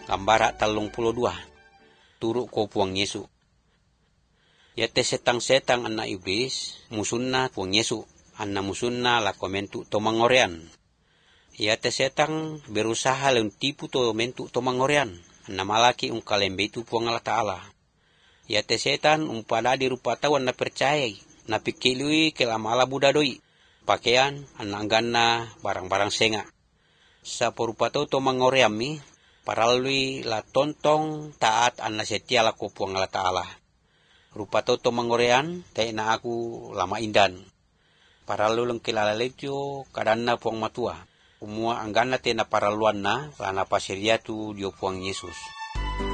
Gambara 32. Turuk ko puang Yesu. Yate setang-setang anak iblis, musunna puang Yesu. Anna musunna la komentu tomangorean. Yate setang berusaha leun tipu to mentu tomangorean. Anna malaki kalembe itu puang Allah Ta'ala. Yate setan umpada di rupa tawan na percayai. Na pikilui kelamala budadoi. Pakaian, anak ganna, barang-barang senga. Sa porupatau tomangoreami, paralui la tontong taat anak setia la kopuang Allah Ta'ala. Rupatau tomangorean, tay na aku lama indan. Paralu lang kilala letyo, kadanna puang matua. Umua anggana te na paraluan na, lana pasiriatu dio puang Yesus.